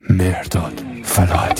مهرداد فلاحتی.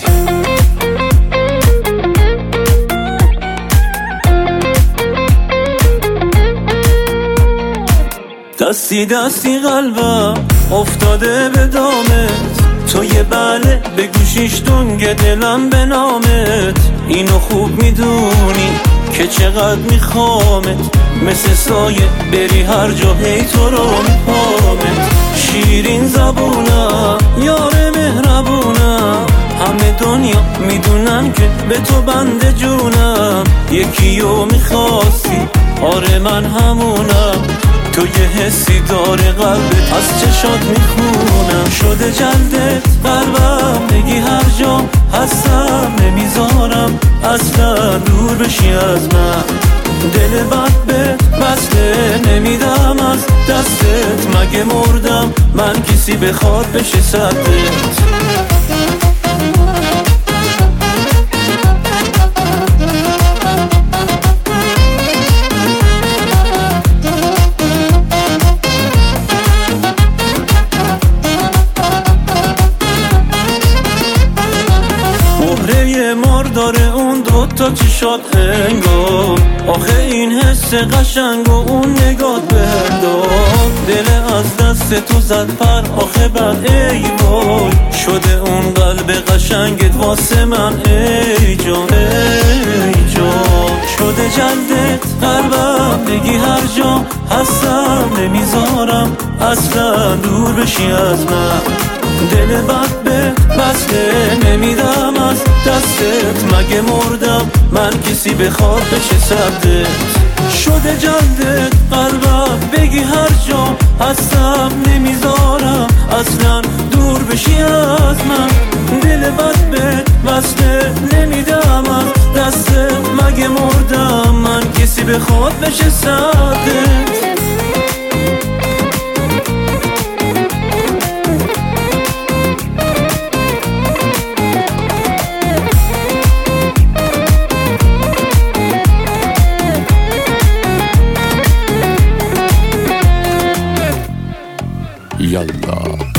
دستی دستی قلبم افتاده به دامت، تو یه بله به گوشیش دنگ دلم به نامت. اینو خوب میدونی که چقدر میخوامت، مثل سایه بری هر جا هی تو رو میپامت. شیرین زبونم یار مهربونم، همه دنیا میدونن که به تو بنده جونم. یکیو میخواستی آره من همونم، تو یه حسی داره قلبت از چشات میخونم. شده جلدت قلبم بگی هر جا هستم، نمیذارم اصلا دور بشی از من. دل بد بهت بسته نمیدم از دستت، مگه مردم من کسی بخواد بشه صدت. مهره مار داره اون دوتا چشات انگار، آخه این حس قشنگ و اون نگات بردار. دل از دست تو زد پر آخه بد ای وای، شده اون قلب قشنگت واسه من ای جان ای جان. شده جلدت قلبم بگی هر جا هستم، نمیذارم اصلا دور بشی از من. دل بد بهت بسته نمیدم از دستت، مگه مردم من کسی بخواد بشه صدت. شده جلدت قلبم بگی هر جا هستم، نمیذارم اصلا دور بشی از من. دل بد بهت بسته نمیدم از دستت، مگه مردم من کسی بخواد بشه صدت. یالا